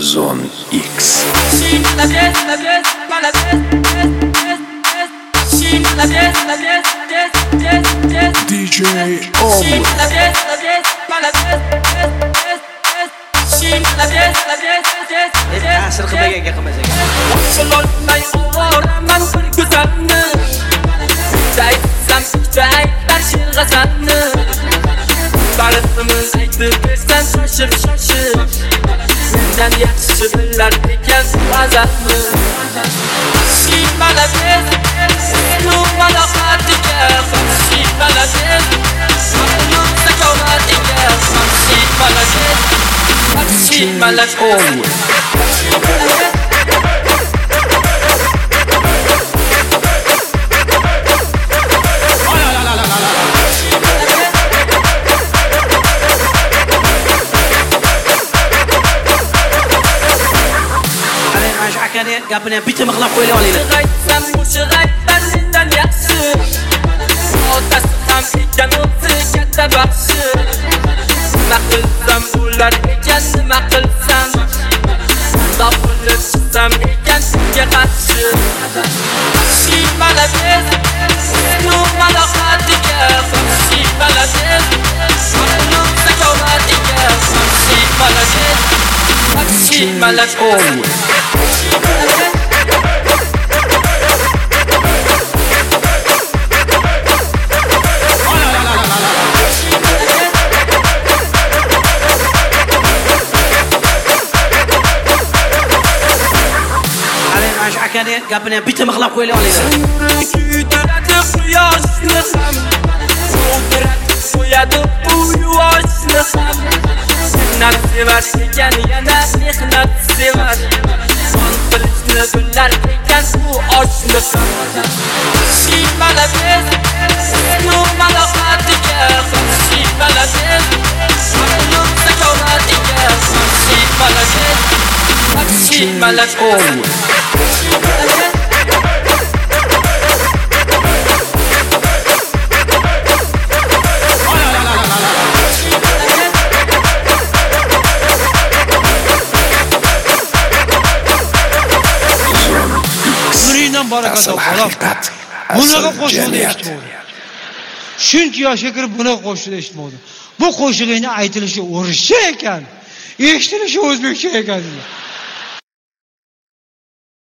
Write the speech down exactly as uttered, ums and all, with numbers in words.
Zone X. ди джей Om. Asr qilmagan qilmasak. Barimiz aytib bersan shoshib shoshib mendan yaxshi bilar ekan azabni Shimalabiz nu malaqatiga Shimalabiz nu sakomatiga Shimalabiz Shimalabiz Gapini bitim qilib qo'yla olaylik. G'aytsam o'sha g'aytdan mendan yaxshi. Otasi ham ekan o'zi katta baxshi. Nima qilsam ular ekan nima qilsam. Dafulib chiqsam ekan senga qarshi. Shimalabiz, nu malaqatiga. Shimalabiz, nu sakomatiga. Shimalabiz, Shimalabiz. Gapini bitim qilib qo'yla olaylik. Kuydiradi quyoshni ham, so'diradi qo'yadi bu yuvoshni ham. Mehnat sevar ekan yana mehnat sevar. Son qilishni bilar ekan bu oshni ham. Shimalabiz, nu malaqatiga, Shimalabiz, nu sakomatiga, Shimalabiz, Shimalabiz. Asl haqiqat, Bunaqa asl qo'shiqni jamiyat. eshitmadim. Shuncha yoshga kirib bunaqa qo'shiqni eshitmadim. Bu qo'shiqning aytilishi o'rischa ekan, eshitilishi o'zbekcha ekan.